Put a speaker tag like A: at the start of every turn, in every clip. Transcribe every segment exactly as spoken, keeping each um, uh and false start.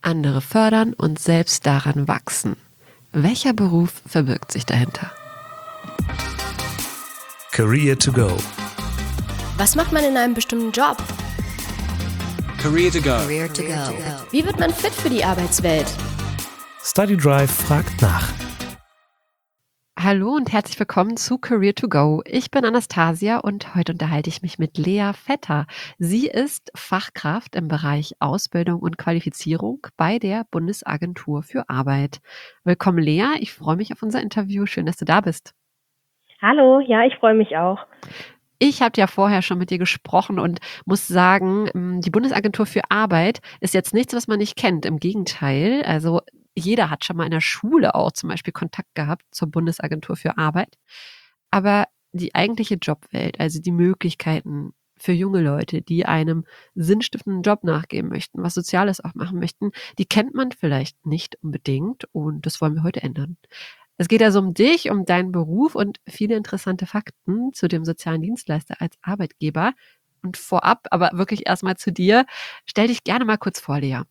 A: andere fördern und selbst daran wachsen. Welcher Beruf verbirgt sich dahinter?
B: Career to go.
C: Was macht man in einem bestimmten Job?
D: Career to go.
C: Career to go. Wie wird man fit für die Arbeitswelt?
B: Study Drive fragt nach.
A: Hallo und herzlich willkommen zu Career to go. Ich bin Anastasia und heute unterhalte ich mich mit Lea Vetter. Sie ist Fachkraft im Bereich Ausbildung und Qualifizierung bei der Bundesagentur für Arbeit. Willkommen, Lea. Ich freue mich auf unser Interview. Schön, dass du da bist.
E: Hallo, ja, ich freue mich auch.
A: Ich habe ja vorher schon mit dir gesprochen und muss sagen, die Bundesagentur für Arbeit ist jetzt nichts, was man nicht kennt. Im Gegenteil, also jeder hat schon mal in der Schule auch zum Beispiel Kontakt gehabt zur Bundesagentur für Arbeit. Aber die eigentliche Jobwelt, also die Möglichkeiten für junge Leute, die einem sinnstiftenden Job nachgehen möchten, was Soziales auch machen möchten, die kennt man vielleicht nicht unbedingt und das wollen wir heute ändern. Es geht also um dich, um deinen Beruf und viele interessante Fakten zu dem sozialen Dienstleister als Arbeitgeber. Und vorab, aber wirklich erstmal zu dir, stell dich gerne mal kurz vor, Lea.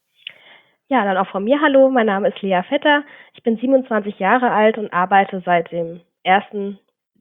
E: Ja, dann auch von mir hallo, mein Name ist Lea Vetter, ich bin siebenundzwanzig Jahre alt und arbeite seit dem ersten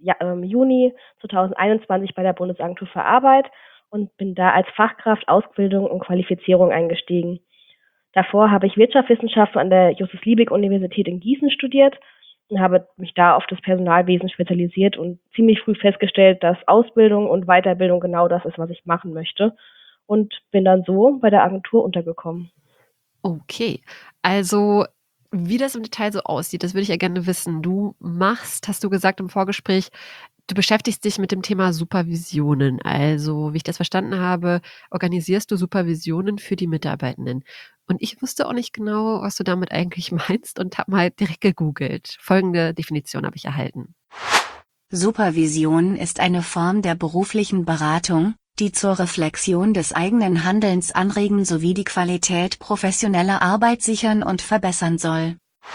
E: Juni zweitausendeinundzwanzig bei der Bundesagentur für Arbeit und bin da als Fachkraft Ausbildung und Qualifizierung eingestiegen. Davor habe ich Wirtschaftswissenschaften an der Justus-Liebig-Universität in Gießen studiert und habe mich da auf das Personalwesen spezialisiert und ziemlich früh festgestellt, dass Ausbildung und Weiterbildung genau das ist, was ich machen möchte und bin dann so bei der Agentur untergekommen.
A: Okay, also wie das im Detail so aussieht, das würde ich ja gerne wissen. Du machst, hast du gesagt im Vorgespräch, du beschäftigst dich mit dem Thema Supervisionen. Also, wie ich das verstanden habe, organisierst du Supervisionen für die Mitarbeitenden. Und ich wusste auch nicht genau, was du damit eigentlich meinst und habe mal direkt gegoogelt. Folgende Definition habe ich erhalten.
F: Supervision ist eine Form der beruflichen Beratung, die zur Reflexion des eigenen Handelns anregen sowie die Qualität professioneller Arbeit sichern und verbessern soll.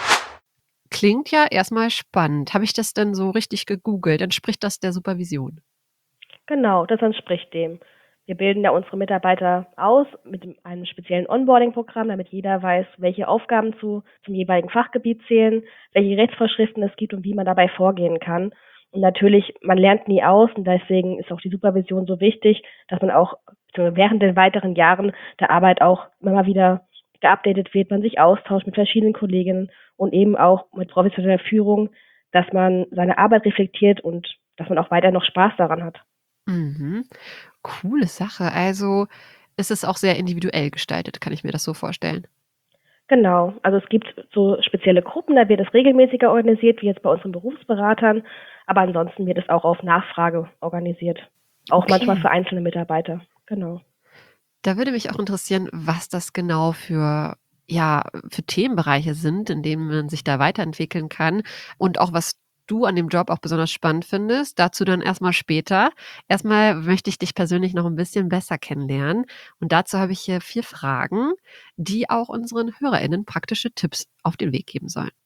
A: Klingt ja erstmal spannend. Habe ich das denn so richtig gegoogelt? Entspricht das der Supervision?
E: Genau, das entspricht dem. Wir bilden ja unsere Mitarbeiter aus mit einem speziellen Onboarding-Programm, damit jeder weiß, welche Aufgaben zu, zum jeweiligen Fachgebiet zählen, welche Rechtsvorschriften es gibt und wie man dabei vorgehen kann. Und natürlich, man lernt nie aus und deswegen ist auch die Supervision so wichtig, dass man auch während den weiteren Jahren der Arbeit auch immer mal wieder geupdatet wird, man sich austauscht mit verschiedenen Kolleginnen und eben auch mit professioneller Führung, dass man seine Arbeit reflektiert und dass man auch weiter noch Spaß daran hat.
A: Mhm. Coole Sache. Also ist es auch sehr individuell gestaltet, kann ich mir das so vorstellen?
E: Genau, also es gibt so spezielle Gruppen, da wird es regelmäßiger organisiert, wie jetzt bei unseren Berufsberatern, aber ansonsten wird es auch auf Nachfrage organisiert, auch
A: Okay.
E: manchmal für einzelne Mitarbeiter, genau.
A: Da würde mich auch interessieren, was das genau für, ja, für Themenbereiche sind, in denen man sich da weiterentwickeln kann und auch was du an dem Job auch besonders spannend findest. Dazu dann erstmal später. Erstmal möchte ich dich persönlich noch ein bisschen besser kennenlernen und dazu habe ich hier vier Fragen, die auch unseren HörerInnen praktische Tipps auf den Weg geben sollen.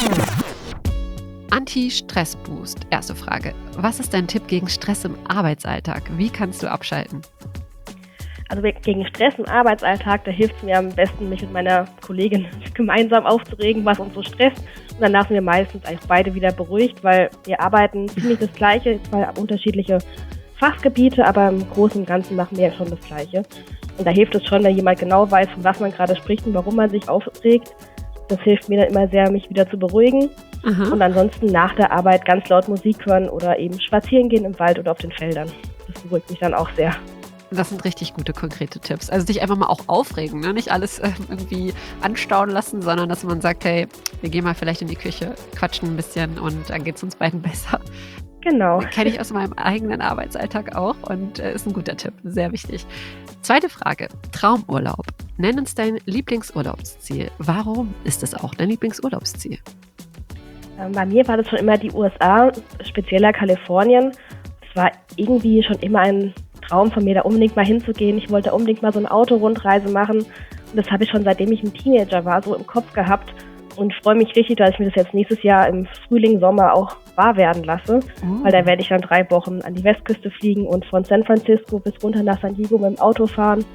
A: Anti-Stress-Boost. Erste Frage. Was ist dein Tipp gegen Stress im Arbeitsalltag? Wie kannst du abschalten?
E: Also gegen Stress im Arbeitsalltag, da hilft es mir am besten, mich mit meiner Kollegin gemeinsam aufzuregen, was uns so stresst. Und danach sind wir meistens eigentlich beide wieder beruhigt, weil wir arbeiten ziemlich das Gleiche, zwar unterschiedliche Fachgebiete, aber im Großen und Ganzen machen wir ja schon das Gleiche. Und da hilft es schon, wenn jemand genau weiß, von was man gerade spricht und warum man sich aufregt. Das hilft mir dann immer sehr, mich wieder zu beruhigen.
A: Aha.
E: Und ansonsten nach der Arbeit ganz laut Musik hören oder eben spazieren gehen im Wald oder auf den Feldern. Das beruhigt mich dann auch sehr.
A: Das sind richtig gute, konkrete Tipps. Also sich einfach mal auch aufregen, ne? Nicht alles äh, irgendwie anstauen lassen, sondern dass man sagt, hey, wir gehen mal vielleicht in die Küche, quatschen ein bisschen und dann geht es uns beiden besser.
E: Genau.
A: Kenne ich aus meinem eigenen Arbeitsalltag auch und äh, ist ein guter Tipp, sehr wichtig. Zweite Frage, Traumurlaub. Nenn uns dein Lieblingsurlaubsziel. Warum ist es auch dein Lieblingsurlaubsziel?
E: Ähm, bei mir war das schon immer die U S A, spezieller Kalifornien. Es war irgendwie schon immer ein Traum von mir, da unbedingt mal hinzugehen. Ich wollte unbedingt mal so eine Autorundreise machen. Und das habe ich schon seitdem ich ein Teenager war, so im Kopf gehabt. Und freue mich richtig, dass ich mir das jetzt nächstes Jahr im Frühling, Sommer auch wahr werden lasse. Oh. Weil da werde ich dann drei Wochen an die Westküste fliegen und von San Francisco bis runter nach San Diego mit dem Auto fahren.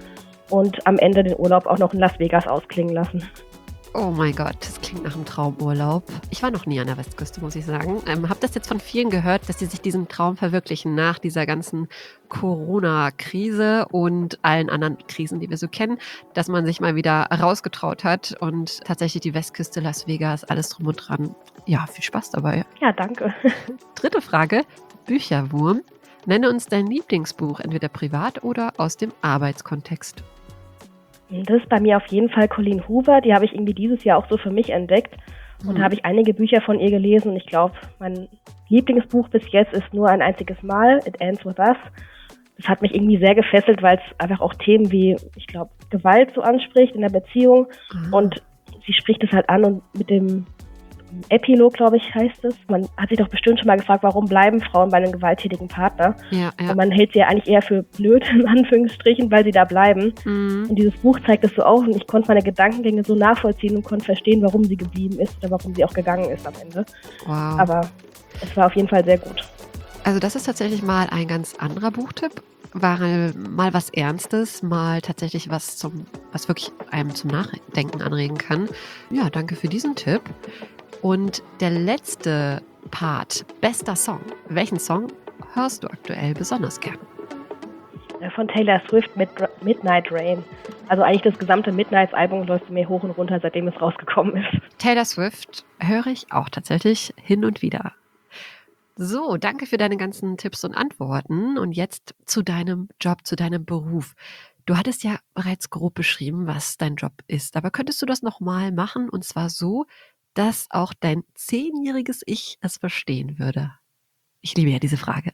E: und am Ende den Urlaub auch noch in Las Vegas ausklingen lassen.
A: Oh mein Gott, das klingt nach einem Traumurlaub. Ich war noch nie an der Westküste, muss ich sagen. Ähm, habe das jetzt von vielen gehört, dass sie sich diesen Traum verwirklichen nach dieser ganzen Corona-Krise und allen anderen Krisen, die wir so kennen, dass man sich mal wieder rausgetraut hat und tatsächlich die Westküste, Las Vegas, alles drum und dran. Ja, viel Spaß dabei.
E: Ja, danke.
A: Dritte Frage, Bücherwurm. Nenne uns dein Lieblingsbuch, entweder privat oder aus dem Arbeitskontext.
E: Das ist bei mir auf jeden Fall Colleen Hoover. Die habe ich irgendwie dieses Jahr auch so für mich entdeckt. Und
A: Mhm.
E: da habe ich einige Bücher von ihr gelesen. Und ich glaube, mein Lieblingsbuch bis jetzt ist Nur ein einziges Mal, It Ends With Us. Das hat mich irgendwie sehr gefesselt, weil es einfach auch Themen wie, ich glaube, Gewalt so anspricht in der Beziehung.
A: Ah.
E: Und sie spricht es halt an und mit dem Epilog, glaube ich, heißt es. Man hat sich doch bestimmt schon mal gefragt, warum bleiben Frauen bei einem gewalttätigen Partner?
A: Ja, ja.
E: Und man hält sie ja eigentlich eher für blöd, in Anführungsstrichen, weil sie da bleiben.
A: Mhm.
E: Und dieses Buch zeigt es so auf und ich konnte meine Gedankengänge so nachvollziehen und konnte verstehen, warum sie geblieben ist oder warum sie auch gegangen ist am Ende.
A: Wow.
E: Aber es war auf jeden Fall sehr gut.
A: Also das ist tatsächlich mal ein ganz anderer Buchtipp. War mal was Ernstes, mal tatsächlich was zum, was wirklich einem zum Nachdenken anregen kann. Ja, danke für diesen Tipp. Und der letzte Part, bester Song. Welchen Song hörst du aktuell besonders gern?
E: Äh, Von Taylor Swift mit Midnight Rain. Also eigentlich das gesamte Midnights-Album läuft mir hoch und runter, seitdem es rausgekommen ist.
A: Taylor Swift höre ich auch tatsächlich hin und wieder. So, danke für deine ganzen Tipps und Antworten. Und jetzt zu deinem Job, zu deinem Beruf. Du hattest ja bereits grob beschrieben, was dein Job ist. Aber könntest du das nochmal machen? Und zwar so, dass auch dein zehnjähriges Ich es verstehen würde. Ich liebe ja diese Frage.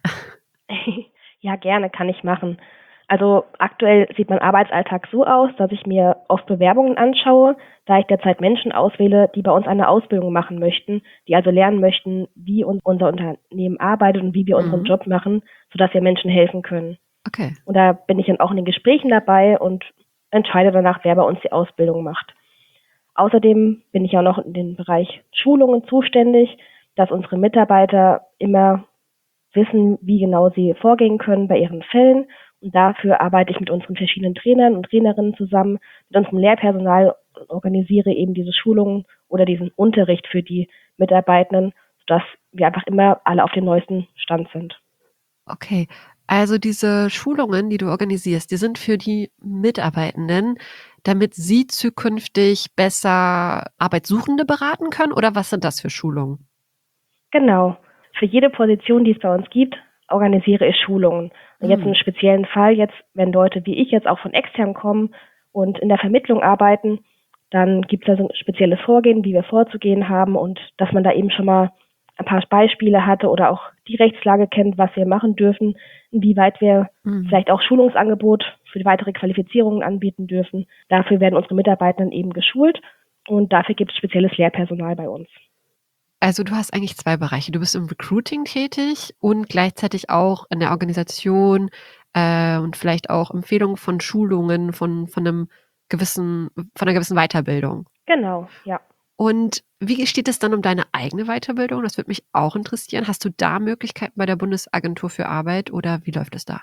E: Ja, gerne, kann ich machen. Also aktuell sieht mein Arbeitsalltag so aus, dass ich mir oft Bewerbungen anschaue, da ich derzeit Menschen auswähle, die bei uns eine Ausbildung machen möchten, die also lernen möchten, wie uns unser Unternehmen arbeitet und wie wir unseren
A: Mhm.
E: Job machen, sodass wir Menschen helfen können.
A: Okay.
E: Und da bin ich dann auch in den Gesprächen dabei und entscheide danach, wer bei uns die Ausbildung macht. Außerdem bin ich auch noch in den Bereich Schulungen zuständig, dass unsere Mitarbeiter immer wissen, wie genau sie vorgehen können bei ihren Fällen. Und dafür arbeite ich mit unseren verschiedenen Trainern und Trainerinnen zusammen, mit unserem Lehrpersonal und organisiere eben diese Schulungen oder diesen Unterricht für die Mitarbeitenden, sodass wir einfach immer alle auf dem neuesten Stand sind.
A: Okay. Also diese Schulungen, die du organisierst, die sind für die Mitarbeitenden, damit sie zukünftig besser Arbeitssuchende beraten können? Oder was sind das für Schulungen?
E: Genau. Für jede Position, die es bei uns gibt, organisiere ich Schulungen. Und jetzt
A: Mhm.
E: im speziellen Fall, jetzt, wenn Leute wie ich jetzt auch von extern kommen und in der Vermittlung arbeiten, dann gibt es da so ein spezielles Vorgehen, wie wir vorzugehen haben und dass man da eben schon mal ein paar Beispiele hatte oder auch die Rechtslage kennt, was wir machen dürfen, inwieweit wir
A: Mhm.
E: vielleicht auch Schulungsangebot für die weitere Qualifizierungen anbieten dürfen. Dafür werden unsere Mitarbeitenden eben geschult und dafür gibt es spezielles Lehrpersonal bei uns.
A: Also du hast eigentlich zwei Bereiche. Du bist im Recruiting tätig und gleichzeitig auch in der Organisation äh, und vielleicht auch Empfehlungen von Schulungen, von, von einem gewissen, von einer gewissen Weiterbildung.
E: Genau, ja.
A: Und wie steht es dann um deine eigene Weiterbildung? Das würde mich auch interessieren. Hast du da Möglichkeiten bei der Bundesagentur für Arbeit oder wie läuft es da?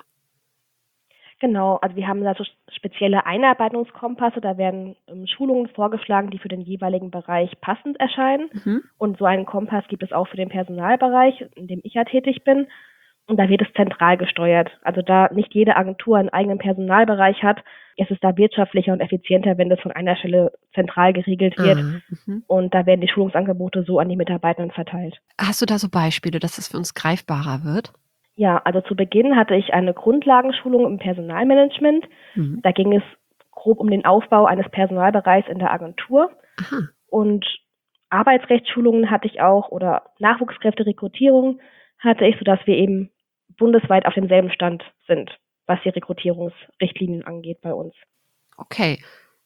E: Genau, also wir haben da so spezielle Einarbeitungskompasse, da werden ähm, Schulungen vorgeschlagen, die für den jeweiligen Bereich passend erscheinen.
A: Mhm.
E: Und so einen Kompass gibt es auch für den Personalbereich, in dem ich ja tätig bin. Und da wird es zentral gesteuert. Also da nicht jede Agentur einen eigenen Personalbereich hat, ist es da wirtschaftlicher und effizienter, wenn das von einer Stelle zentral geregelt wird.
A: Ah, mhm.
E: Und da werden die Schulungsangebote so an die Mitarbeitenden verteilt.
A: Hast du da so Beispiele, dass es für uns greifbarer wird?
E: Ja, also zu Beginn hatte ich eine Grundlagenschulung im Personalmanagement.
A: Mhm.
E: Da ging es grob um den Aufbau eines Personalbereichs in der Agentur.
A: Aha.
E: Und Arbeitsrechtsschulungen hatte ich auch oder Nachwuchskräfterekrutierung hatte ich, sodass wir eben bundesweit auf demselben Stand sind, was die Rekrutierungsrichtlinien angeht bei uns.
A: Okay.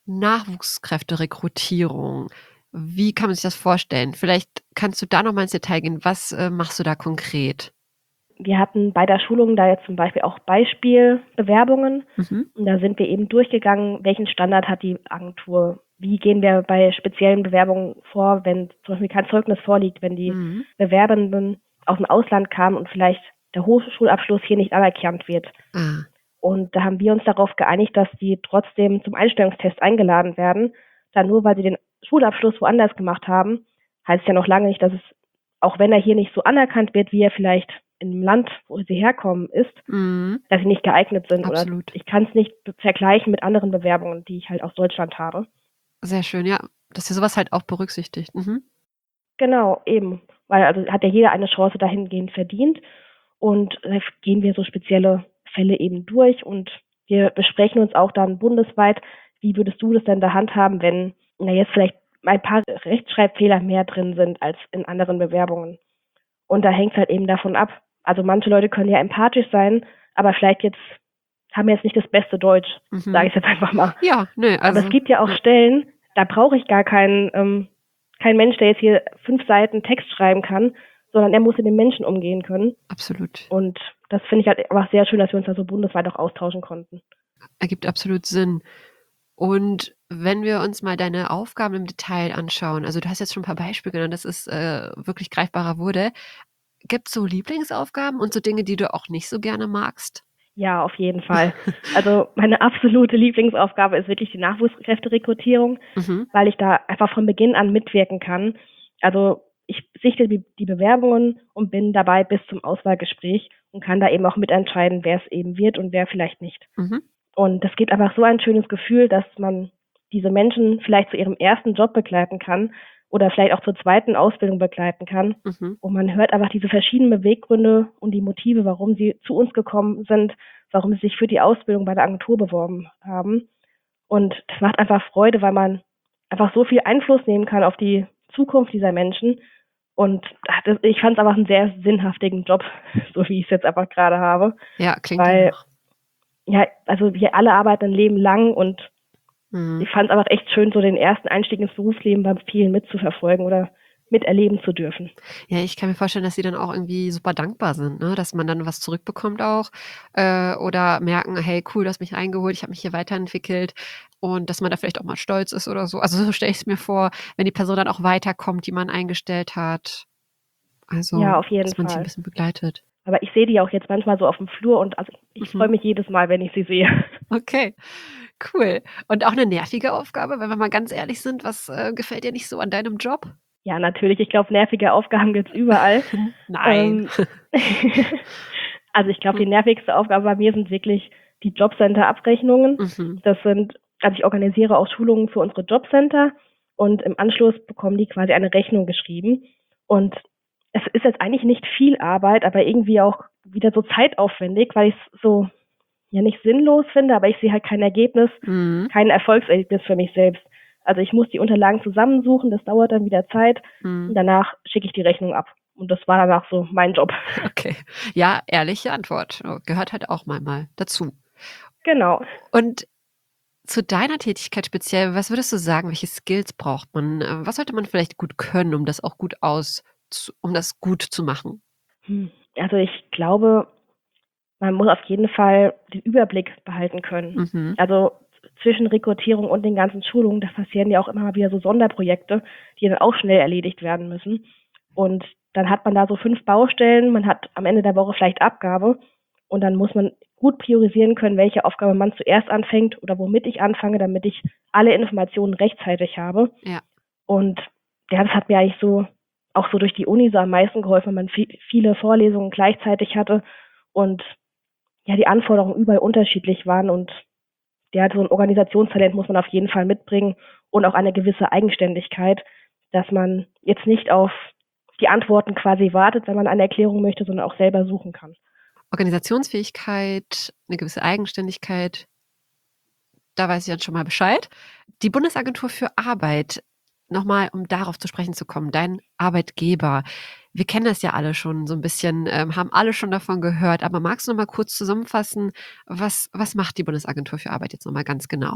A: Nachwuchskräfterekrutierung. Wie kann man sich das vorstellen? Vielleicht kannst du da noch mal ins Detail gehen. Was äh, machst du da konkret?
E: Wir hatten bei der Schulung da jetzt zum Beispiel auch Beispielbewerbungen.
A: Mhm.
E: Und da sind wir eben durchgegangen, welchen Standard hat die Agentur. Wie gehen wir bei speziellen Bewerbungen vor, wenn zum Beispiel kein Zeugnis vorliegt, wenn die
A: Mhm.
E: Bewerbenden aus dem Ausland kamen und vielleicht der Hochschulabschluss hier nicht anerkannt wird.
A: Ah.
E: Und da haben wir uns darauf geeinigt, dass die trotzdem zum Einstellungstest eingeladen werden. Da nur weil sie den Schulabschluss woanders gemacht haben, heißt ja noch lange nicht, dass es, auch wenn er hier nicht so anerkannt wird, wie er vielleicht im Land, wo sie herkommen, ist,
A: Mhm.
E: dass sie nicht geeignet sind.
A: Absolut.
E: Oder ich kann es nicht be- vergleichen mit anderen Bewerbungen, die ich halt aus Deutschland habe.
A: Sehr schön, ja, dass ihr sowas halt auch berücksichtigt. Mhm.
E: Genau, eben. Weil also hat ja jeder eine Chance dahingehend verdient. Und da gehen wir so spezielle Fälle eben durch und wir besprechen uns auch dann bundesweit, wie würdest du das denn da handhaben, wenn na jetzt vielleicht ein paar Rechtschreibfehler mehr drin sind als in anderen Bewerbungen. Und da hängt es halt eben davon ab. Also manche Leute können ja empathisch sein, aber vielleicht jetzt haben jetzt nicht das beste Deutsch,
A: Mhm.
E: sage ich jetzt einfach mal.
A: Ja, nö, also.
E: Aber es gibt ja auch Stellen, da brauche ich gar keinen, ähm, keinen Mensch, der jetzt hier fünf Seiten Text schreiben kann, sondern er muss mit den Menschen umgehen können.
A: Absolut.
E: Und das finde ich halt einfach sehr schön, dass wir uns da so bundesweit auch austauschen konnten.
A: Ergibt absolut Sinn. Und wenn wir uns mal deine Aufgaben im Detail anschauen, also du hast jetzt schon ein paar Beispiele genannt, dass es äh, wirklich greifbarer wurde. Gibt es so Lieblingsaufgaben und so Dinge, die du auch nicht so gerne magst?
E: Ja, auf jeden Fall. Also meine absolute Lieblingsaufgabe ist wirklich die Nachwuchskräfterekrutierung,
A: Mhm.
E: weil ich da einfach von Beginn an mitwirken kann. Also ich sichte die, die Bewerbungen und bin dabei bis zum Auswahlgespräch und kann da eben auch mitentscheiden, wer es eben wird und wer vielleicht nicht.
A: Mhm.
E: Und das gibt einfach so ein schönes Gefühl, dass man diese Menschen vielleicht zu ihrem ersten Job begleiten kann oder vielleicht auch zur zweiten Ausbildung begleiten kann.
A: Mhm.
E: Und man hört einfach diese verschiedenen Beweggründe und die Motive, warum sie zu uns gekommen sind, warum sie sich für die Ausbildung bei der Agentur beworben haben. Und das macht einfach Freude, weil man einfach so viel Einfluss nehmen kann auf die Zukunft dieser Menschen. Und das, ich fand es einfach einen sehr sinnhaftigen Job, so wie ich es jetzt einfach gerade habe.
A: Ja, klingt
E: Weil,
A: danach.
E: ja, also wir alle arbeiten ein Leben lang und
A: Mhm.
E: ich fand es einfach echt schön, so den ersten Einstieg ins Berufsleben bei vielen mitzuverfolgen oder miterleben zu dürfen.
A: Ja, ich kann mir vorstellen, dass sie dann auch irgendwie super dankbar sind, ne? Dass man dann was zurückbekommt auch äh, oder merken, hey, cool, du hast mich reingeholt, ich habe mich hier weiterentwickelt und dass man da vielleicht auch mal stolz ist oder so. Also so stelle ich es mir vor, wenn die Person dann auch weiterkommt, die man eingestellt hat. Also,
E: Ja, auf jeden
A: dass man sie ein
E: Fall.
A: bisschen begleitet.
E: Aber ich sehe die auch jetzt manchmal so auf dem Flur und also ich, ich
A: Mhm.
E: freue mich jedes Mal, wenn ich sie sehe.
A: Okay, cool. Und auch eine nervige Aufgabe, wenn wir mal ganz ehrlich sind, was äh, gefällt dir nicht so an deinem Job?
E: Ja, natürlich. Ich glaube, nervige Aufgaben gibt's überall.
A: Nein.
E: Ähm, also ich glaube, die nervigste Aufgabe bei mir sind wirklich die Jobcenter-Abrechnungen.
A: Mhm.
E: Das sind, also ich organisiere auch Schulungen für unsere Jobcenter und im Anschluss bekommen die quasi eine Rechnung geschrieben. Und es ist jetzt eigentlich nicht viel Arbeit, aber irgendwie auch wieder so zeitaufwendig, weil ich es so ja nicht sinnlos finde, aber ich sehe halt kein Ergebnis,
A: Mhm.
E: kein Erfolgserlebnis für mich selbst. Also ich muss die Unterlagen zusammensuchen, das dauert dann wieder Zeit und
A: Mhm.
E: danach schicke ich die Rechnung ab. Und das war danach so mein Job.
A: Okay. Ja, ehrliche Antwort. Oh, gehört halt auch mal, mal dazu.
E: Genau.
A: Und zu deiner Tätigkeit speziell, was würdest du sagen, welche Skills braucht man? Äh, Was sollte man vielleicht gut können, um das auch gut aus, zu, um das gut zu machen?
E: Hm. Also ich glaube, man muss auf jeden Fall den Überblick behalten können.
A: Mhm.
E: Also zwischen Rekrutierung und den ganzen Schulungen, da passieren ja auch immer mal wieder so Sonderprojekte, die dann auch schnell erledigt werden müssen. Und dann hat man da so fünf Baustellen, man hat am Ende der Woche vielleicht Abgabe und dann muss man gut priorisieren können, welche Aufgabe man zuerst anfängt oder womit ich anfange, damit ich alle Informationen rechtzeitig habe.
A: Ja.
E: Und ja, das hat mir eigentlich so auch so durch die Uni so am meisten geholfen, wenn man vi- viele Vorlesungen gleichzeitig hatte und ja, die Anforderungen überall unterschiedlich waren und ja, so ein Organisationstalent muss man auf jeden Fall mitbringen und auch eine gewisse Eigenständigkeit, dass man jetzt nicht auf die Antworten quasi wartet, wenn man eine Erklärung möchte, sondern auch selber suchen kann.
A: Organisationsfähigkeit, eine gewisse Eigenständigkeit, da weiß ich dann schon mal Bescheid. Die Bundesagentur für Arbeit, nochmal, um darauf zu sprechen zu kommen, dein Arbeitgeber. Wir kennen das ja alle schon so ein bisschen, ähm, haben alle schon davon gehört, aber magst du noch mal kurz zusammenfassen, was, was macht die Bundesagentur für Arbeit jetzt nochmal ganz genau?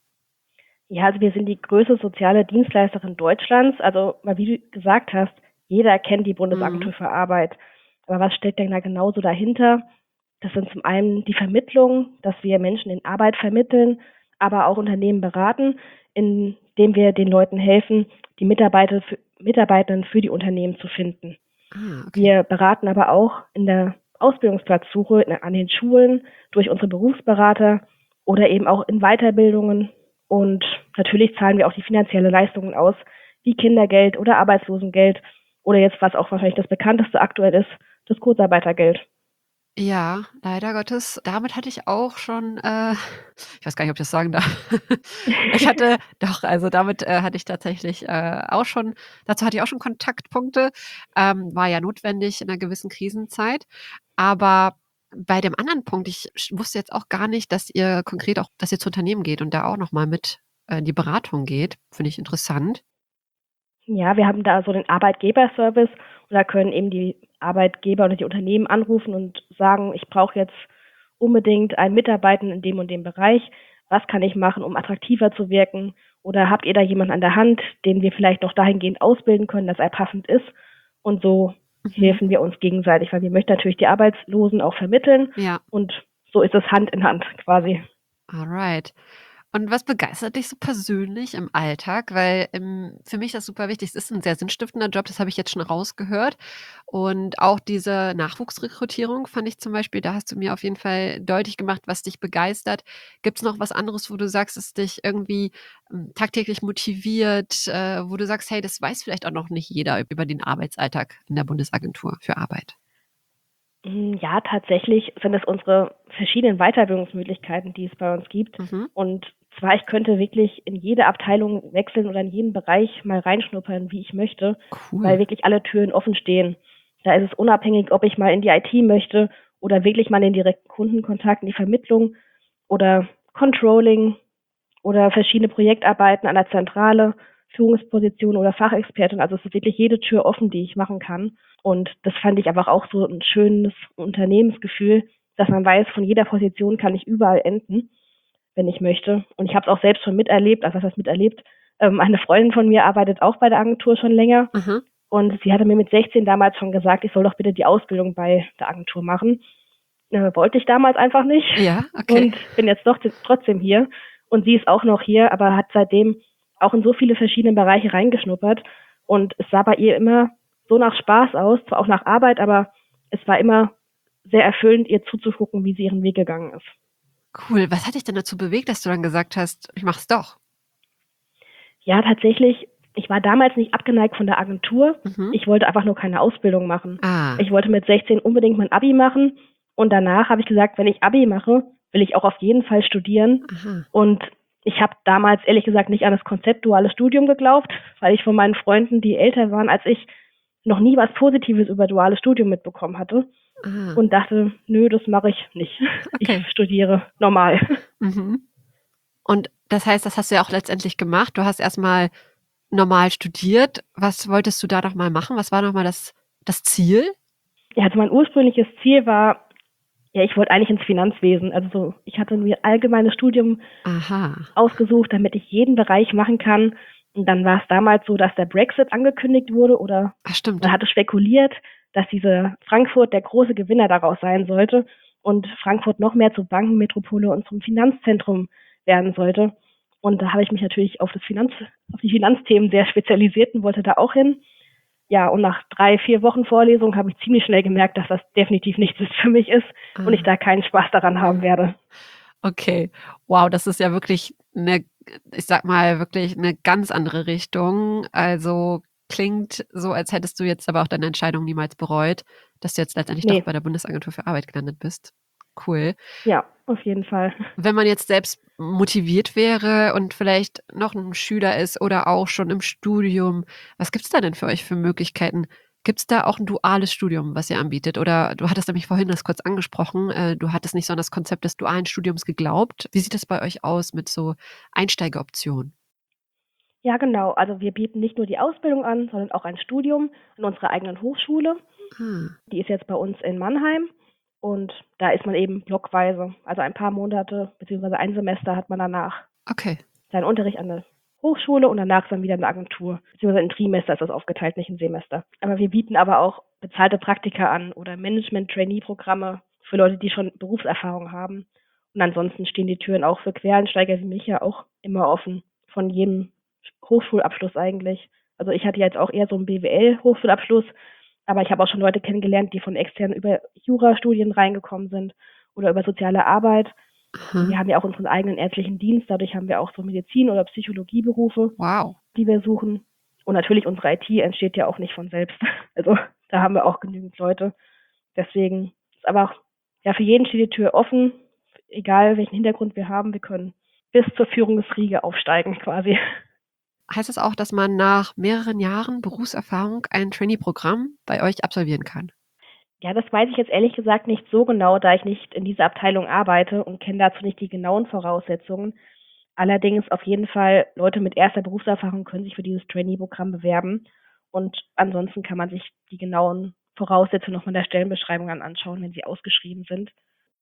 E: Ja, also wir sind die größte soziale Dienstleisterin Deutschlands. Also, mal wie du gesagt hast, jeder kennt die Bundesagentur
A: Mhm.
E: für Arbeit. Aber was steckt denn da genauso dahinter? Das sind zum einen die Vermittlung, dass wir Menschen in Arbeit vermitteln, aber auch Unternehmen beraten, indem wir den Leuten helfen, die Mitarbeiter für, Mitarbeitenden für die Unternehmen zu finden.
A: Ah, okay.
E: Wir beraten aber auch in der Ausbildungsplatzsuche in, an den Schulen, durch unsere Berufsberater oder eben auch in Weiterbildungen. Und natürlich zahlen wir auch die finanzielle Leistungen aus, wie Kindergeld oder Arbeitslosengeld oder jetzt, was auch wahrscheinlich das bekannteste aktuell ist, das Kurzarbeitergeld.
A: Ja, leider Gottes. Damit hatte ich auch schon, äh, ich weiß gar nicht, ob ich das sagen darf. Ich hatte, doch, also damit äh, hatte ich tatsächlich äh, auch schon, dazu hatte ich auch schon Kontaktpunkte. Ähm, war ja notwendig in einer gewissen Krisenzeit. Aber bei dem anderen Punkt, ich sch- wusste jetzt auch gar nicht, dass ihr konkret auch, dass ihr zu Unternehmen geht und da auch nochmal mit äh, in die Beratung geht. Finde ich interessant.
E: Ja, wir haben da so den Arbeitgeberservice und da können eben die Arbeitgeber oder die Unternehmen anrufen und sagen, ich brauche jetzt unbedingt einen Mitarbeiter in dem und dem Bereich. Was kann ich machen, um attraktiver zu wirken? Oder habt ihr da jemanden an der Hand, den wir vielleicht noch dahingehend ausbilden können, dass er passend ist? Und so
A: Mhm.
E: helfen wir uns gegenseitig, weil wir möchten natürlich die Arbeitslosen auch vermitteln
A: Ja,
E: und so ist es Hand in Hand quasi.
A: alright. Und was begeistert dich so persönlich im Alltag? Weil ähm, für mich ist das super wichtig. Es ist ein sehr sinnstiftender Job, das habe ich jetzt schon rausgehört. Und auch diese Nachwuchsrekrutierung fand ich zum Beispiel, da hast du mir auf jeden Fall deutlich gemacht, was dich begeistert. Gibt es noch was anderes, wo du sagst, es dich irgendwie ähm, tagtäglich motiviert, äh, wo du sagst, hey, das weiß vielleicht auch noch nicht jeder über den Arbeitsalltag in der Bundesagentur für Arbeit?
E: Mm, Ja, tatsächlich sind es unsere verschiedenen Weiterbildungsmöglichkeiten, die es bei uns gibt.
A: Mhm.
E: Und zwar, ich könnte wirklich in jede Abteilung wechseln oder in jeden Bereich mal reinschnuppern, wie ich möchte, weil
A: Cool.
E: wirklich alle Türen offen stehen. Da ist es unabhängig, ob ich mal in die I T möchte oder wirklich mal in den direkten Kundenkontakt, in die Vermittlung oder Controlling oder verschiedene Projektarbeiten an der Zentrale, Führungsposition oder Fachexpertin. Also es ist wirklich jede Tür offen, die ich machen kann. Und das fand ich einfach auch so ein schönes Unternehmensgefühl, dass man weiß, von jeder Position kann ich überall enden, wenn ich möchte. Und ich habe es auch selbst schon miterlebt, also was heißt miterlebt? Ähm, eine Freundin von mir arbeitet auch bei der Agentur schon länger
A: Aha.
E: und sie hatte mir mit sechzehn damals schon gesagt, ich soll doch bitte die Ausbildung bei der Agentur machen. Äh, wollte ich damals einfach nicht
A: Ja, okay.
E: und bin jetzt doch trotzdem hier. Und sie ist auch noch hier, aber hat seitdem auch in so viele verschiedene Bereiche reingeschnuppert. Und es sah bei ihr immer so nach Spaß aus, zwar auch nach Arbeit, aber es war immer sehr erfüllend, ihr zuzugucken, wie sie ihren Weg gegangen ist.
A: Cool. Was hat dich denn dazu bewegt, dass du dann gesagt hast, ich mach's doch?
E: Ja, tatsächlich, ich war damals nicht abgeneigt von der Agentur.
A: Mhm.
E: Ich wollte einfach nur keine Ausbildung machen.
A: Ah,
E: Ich wollte mit sechzehn unbedingt mein Abi machen. Und danach habe ich gesagt, wenn ich Abi mache, will ich auch auf jeden Fall studieren.
A: aha.
E: Und ich habe damals ehrlich gesagt nicht an das Konzept duales Studium geglaubt, weil ich von meinen Freunden, die älter waren als ich, noch nie was Positives über duales Studium mitbekommen hatte
A: Ah,
E: und dachte, nö, das mache ich nicht.
A: okay.
E: Ich studiere normal.
A: Mhm. Und das heißt, das hast du ja auch letztendlich gemacht. Du hast erstmal normal studiert. Was wolltest du da noch mal machen? Was war noch mal das, das Ziel?
E: Ja, also mein ursprüngliches Ziel war, ja, ich wollte eigentlich ins Finanzwesen. Also so, ich hatte mir allgemeines Studium
A: Aha.
E: ausgesucht, damit ich jeden Bereich machen kann. Und dann war es damals so, dass der Brexit angekündigt wurde oder
A: Ach, stimmt.
E: man hatte spekuliert, dass diese Frankfurt der große Gewinner daraus sein sollte und Frankfurt noch mehr zur Bankenmetropole und zum Finanzzentrum werden sollte. Und da habe ich mich natürlich auf das Finanz, auf die Finanzthemen sehr spezialisiert und wollte da auch hin. Ja, und nach drei, vier Wochen Vorlesung habe ich ziemlich schnell gemerkt, dass das definitiv nichts ist für mich ist und ich
A: Ah,
E: da keinen Spaß daran haben werde.
A: okay. Wow, das ist ja wirklich eine, ich sag mal, wirklich eine ganz andere Richtung. Also klingt so, als hättest du jetzt aber auch deine Entscheidung niemals bereut, dass du jetzt letztendlich doch
E: Nee,
A: bei der Bundesagentur für Arbeit gelandet bist. Cool.
E: ja, auf jeden Fall.
A: Wenn man jetzt selbst motiviert wäre und vielleicht noch ein Schüler ist oder auch schon im Studium, was gibt's da denn für euch für Möglichkeiten? Gibt's da auch ein duales Studium, was ihr anbietet? Oder du hattest nämlich vorhin das kurz angesprochen, äh, du hattest nicht so an das Konzept des dualen Studiums geglaubt. Wie sieht das bei euch aus mit so Einsteigeroptionen?
E: Ja, genau. Also wir bieten nicht nur die Ausbildung an, sondern auch ein Studium an unserer eigenen Hochschule.
A: Ah,
E: Die ist jetzt bei uns in Mannheim und da ist man eben blockweise. Also ein paar Monate beziehungsweise ein Semester hat man danach
A: okay.
E: seinen Unterricht an der Hochschule und danach dann wieder in der Agentur. Beziehungsweise in Trimester ist das aufgeteilt, nicht in Semester. Aber wir bieten aber auch bezahlte Praktika an oder Management-Trainee-Programme für Leute, die schon Berufserfahrung haben. Und ansonsten stehen die Türen auch für Quereinsteiger wie mich ja auch immer offen. Von jedem Hochschulabschluss eigentlich. Also ich hatte jetzt auch eher so einen B W L-Hochschulabschluss, Aber ich habe auch schon Leute kennengelernt, die von extern über Jurastudien reingekommen sind oder über soziale Arbeit.
A: Mhm.
E: Wir haben ja auch unseren eigenen ärztlichen Dienst, dadurch haben wir auch so Medizin- oder Psychologieberufe,
A: Wow.
E: die wir suchen. Und natürlich unsere I T entsteht ja auch nicht von selbst. Also da haben wir auch genügend Leute. Deswegen ist aber auch, ja, für jeden steht die Tür offen, egal welchen Hintergrund wir haben, wir können bis zur Führungsriege aufsteigen quasi.
A: Heißt das auch, dass man nach mehreren Jahren Berufserfahrung ein Trainee-Programm bei euch absolvieren kann?
E: Ja, das weiß ich jetzt ehrlich gesagt nicht so genau, da ich nicht in dieser Abteilung arbeite und kenne dazu nicht die genauen Voraussetzungen. Allerdings auf jeden Fall, Leute mit erster Berufserfahrung können sich für dieses Trainee-Programm bewerben. Und ansonsten kann man sich die genauen Voraussetzungen nochmal in der Stellenbeschreibung dann anschauen, wenn sie ausgeschrieben sind.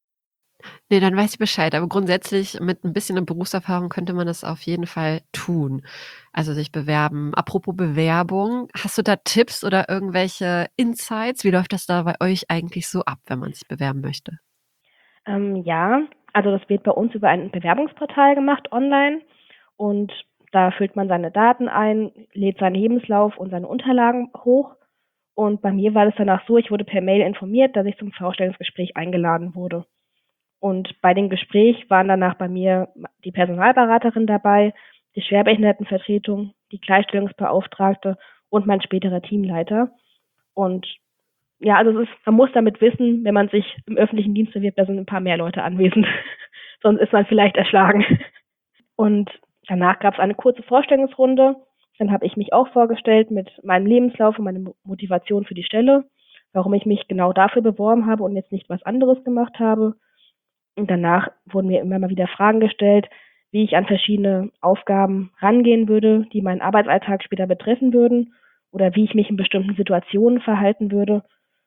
A: Nee, dann weiß ich Bescheid. Aber grundsätzlich mit ein bisschen Berufserfahrung könnte man das auf jeden Fall tun. Also sich bewerben. Apropos Bewerbung, hast du da Tipps oder irgendwelche Insights? Wie läuft das da bei euch eigentlich so ab, wenn man sich bewerben möchte?
E: Ähm, ja, also das wird bei uns über ein Bewerbungsportal gemacht online und da füllt man seine Daten ein, lädt seinen Lebenslauf und seine Unterlagen hoch. Und bei mir war das danach so, ich wurde per Mail informiert, dass ich zum Vorstellungsgespräch eingeladen wurde. Und bei dem Gespräch waren danach bei mir die Personalberaterin dabei, die Schwerbehindertenvertretung, die Gleichstellungsbeauftragte und mein späterer Teamleiter. Und ja, also es ist, man muss damit wissen, wenn man sich im öffentlichen Dienst bewirbt, da sind ein paar mehr Leute anwesend. Sonst ist man vielleicht erschlagen. Und danach gab es eine kurze Vorstellungsrunde. Dann habe ich mich auch vorgestellt mit meinem Lebenslauf und meiner Motivation für die Stelle, warum ich mich genau dafür beworben habe und jetzt nicht was anderes gemacht habe. Und danach wurden mir immer mal wieder Fragen gestellt, wie ich an verschiedene Aufgaben rangehen würde, die meinen Arbeitsalltag später betreffen würden oder wie ich mich in bestimmten Situationen verhalten würde.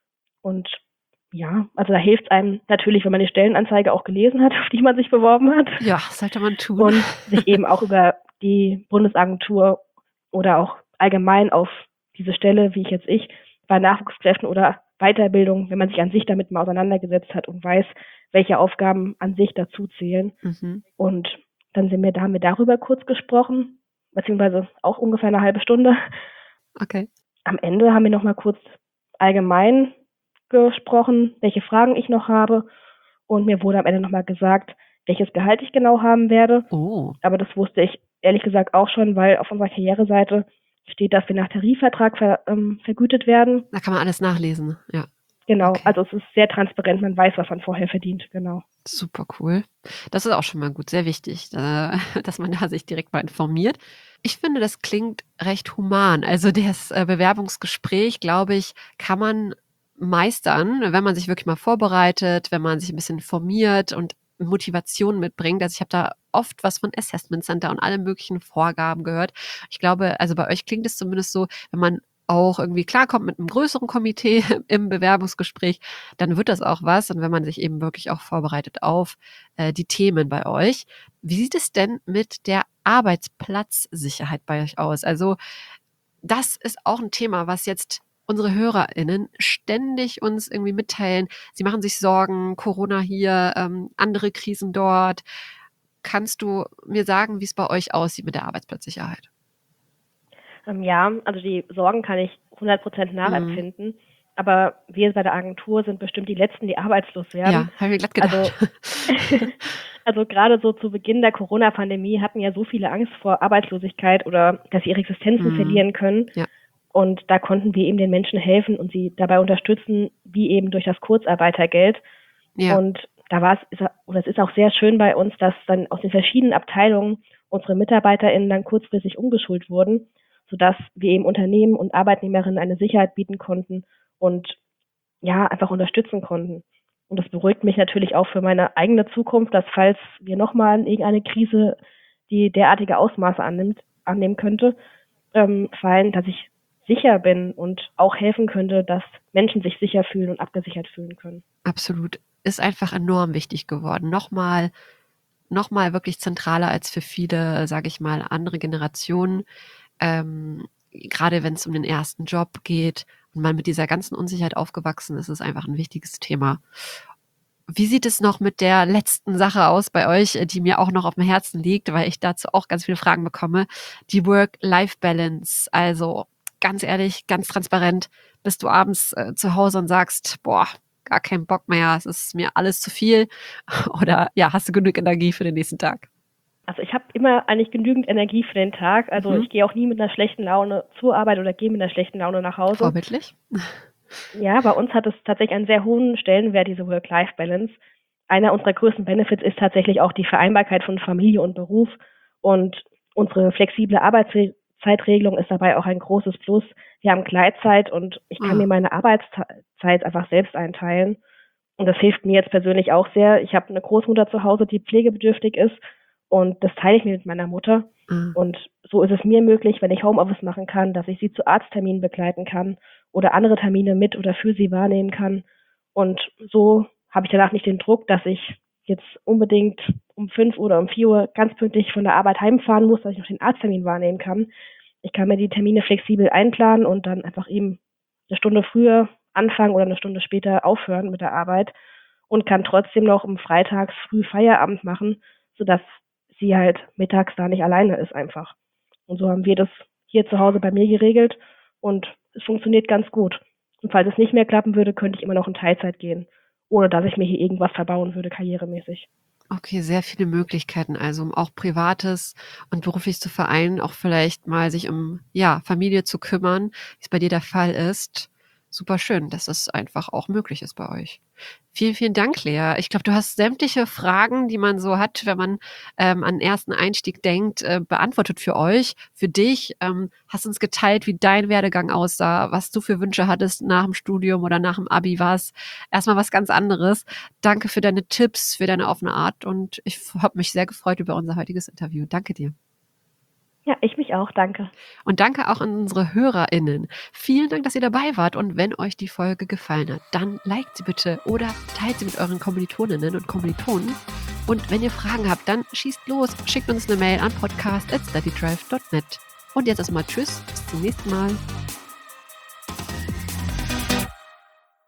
E: Und ja, also da hilft es einem natürlich, wenn man die Stellenanzeige auch gelesen hat, auf die man sich beworben hat.
A: Ja, sollte man tun.
E: Und sich eben auch über die Bundesagentur oder auch allgemein auf diese Stelle, wie ich jetzt ich, bei Nachwuchskräften oder Weiterbildung, wenn man sich an sich damit mal auseinandergesetzt hat und weiß, welche Aufgaben an sich dazu zählen.
A: Mhm.
E: Und dann sind wir, da haben wir darüber kurz gesprochen, beziehungsweise auch ungefähr eine halbe Stunde.
A: Okay.
E: Am Ende haben wir nochmal kurz allgemein gesprochen, welche Fragen ich noch habe. Und mir wurde am Ende nochmal gesagt, welches Gehalt ich genau haben werde.
A: Oh.
E: Aber das wusste ich ehrlich gesagt auch schon, weil auf unserer Karriereseite steht, dass wir nach Tarifvertrag ver, ähm, vergütet werden.
A: Da kann man alles nachlesen, ja.
E: Genau,
A: Okay.
E: also es ist sehr transparent, man weiß, was man vorher verdient, genau.
A: Super cool. Das ist auch schon mal gut, sehr wichtig, äh, dass man da sich direkt mal informiert. Ich finde, das klingt recht human. Also das äh, Bewerbungsgespräch, glaube ich, kann man meistern, wenn man sich wirklich mal vorbereitet, wenn man sich ein bisschen informiert und Motivation mitbringt. Also ich habe da oft was von Assessment Center und alle möglichen Vorgaben gehört. Ich glaube, also bei euch klingt es zumindest so, wenn man auch irgendwie klarkommt mit einem größeren Komitee im Bewerbungsgespräch, dann wird das auch was. Und wenn man sich eben wirklich auch vorbereitet auf äh, die Themen bei euch. Wie sieht es denn mit der Arbeitsplatzsicherheit bei euch aus? Also das ist auch ein Thema, was jetzt unsere HörerInnen ständig uns irgendwie mitteilen. Sie machen sich Sorgen, Corona hier, ähm, andere Krisen dort. Kannst du mir sagen, wie es bei euch aussieht mit der Arbeitsplatzsicherheit?
E: Ähm, ja, also die Sorgen kann ich hundert Prozent nachempfinden. Mhm. Aber wir bei der Agentur sind bestimmt die Letzten, die arbeitslos werden.
A: Ja, habe ich mir glatt gedacht.
E: Also, also gerade so zu Beginn der Corona-Pandemie hatten ja so viele Angst vor Arbeitslosigkeit oder dass sie ihre Existenzen mhm. verlieren können.
A: Ja.
E: Und da konnten wir eben den Menschen helfen und sie dabei unterstützen, wie eben durch das Kurzarbeitergeld. Ja. Und da war es, oder es ist auch sehr schön bei uns, dass dann aus den verschiedenen Abteilungen unsere MitarbeiterInnen dann kurzfristig umgeschult wurden, sodass wir eben Unternehmen und Arbeitnehmerinnen eine Sicherheit bieten konnten und ja, einfach unterstützen konnten. Und das beruhigt mich natürlich auch für meine eigene Zukunft, dass falls wir nochmal in irgendeine Krise, die derartige Ausmaße annimmt, annehmen könnte, ähm, fallen, dass ich sicher bin und auch helfen könnte, dass Menschen sich sicher fühlen und abgesichert fühlen können.
A: Absolut. Ist einfach enorm wichtig geworden. Nochmal, nochmal wirklich zentraler als für viele, sage ich mal, andere Generationen. Ähm, gerade wenn es um den ersten Job geht und man mit dieser ganzen Unsicherheit aufgewachsen ist, ist es einfach ein wichtiges Thema. Wie sieht es noch mit der letzten Sache aus bei euch, die mir auch noch auf dem Herzen liegt, weil ich dazu auch ganz viele Fragen bekomme? Die Work-Life-Balance. Also ganz ehrlich, ganz transparent, bist du abends äh, zu Hause und sagst, boah, gar keinen Bock mehr, es ist mir alles zu viel? Oder ja, hast du genug Energie für den nächsten Tag?
E: Also ich habe immer eigentlich genügend Energie für den Tag. Also
A: Mhm.
E: ich gehe auch nie mit einer schlechten Laune zur Arbeit oder gehe mit einer schlechten Laune nach Hause.
A: Vorbildlich?
E: Ja, bei uns hat es tatsächlich einen sehr hohen Stellenwert, diese Work-Life-Balance. Einer unserer größten Benefits ist tatsächlich auch die Vereinbarkeit von Familie und Beruf. Und unsere flexible Arbeitszeitregelung ist dabei auch ein großes Plus. Wir haben Gleitzeit und ich kann
A: Ah.
E: mir meine Arbeitszeit einfach selbst einteilen. Und das hilft mir jetzt persönlich auch sehr. Ich habe eine Großmutter zu Hause, die pflegebedürftig ist. Und das teile ich mir mit meiner Mutter.
A: Ah.
E: Und so ist es mir möglich, wenn ich Homeoffice machen kann, dass ich sie zu Arztterminen begleiten kann oder andere Termine mit oder für sie wahrnehmen kann. Und so habe ich danach nicht den Druck, dass ich jetzt unbedingt um fünf oder um vier Uhr ganz pünktlich von der Arbeit heimfahren muss, dass ich noch den Arzttermin wahrnehmen kann. Ich kann mir die Termine flexibel einplanen und dann einfach eben eine Stunde früher anfangen oder eine Stunde später aufhören mit der Arbeit und kann trotzdem noch um freitags früh Feierabend machen, sodass sie halt mittags da nicht alleine ist einfach. Und so haben wir das hier zu Hause bei mir geregelt und es funktioniert ganz gut. Und falls es nicht mehr klappen würde, könnte ich immer noch in Teilzeit gehen, ohne dass ich mir hier irgendwas verbauen würde, karrieremäßig.
A: Okay, sehr viele Möglichkeiten, also um auch Privates und beruflich zu vereinen, auch vielleicht mal sich um ja Familie zu kümmern, wie es bei dir der Fall ist. Super schön, dass das einfach auch möglich ist bei euch. Vielen, vielen Dank, Lea. Ich glaube, du hast sämtliche Fragen, die man so hat, wenn man ähm, an den ersten Einstieg denkt, äh, beantwortet für euch, für dich. Ähm, hast uns geteilt, wie dein Werdegang aussah, was du für Wünsche hattest nach dem Studium oder nach dem Abi. War es erstmal was ganz anderes. Danke für deine Tipps, für deine offene Art und ich habe mich sehr gefreut über unser heutiges Interview. Danke dir.
E: Ja, ich mich auch, danke.
A: Und danke auch an unsere HörerInnen. Vielen Dank, dass ihr dabei wart. Und wenn euch die Folge gefallen hat, dann liked sie bitte oder teilt sie mit euren Kommilitoninnen und Kommilitonen. Und wenn ihr Fragen habt, dann schießt los, schickt uns eine Mail an podcast at studydrive dot net. Und jetzt erstmal Tschüss, bis zum nächsten Mal.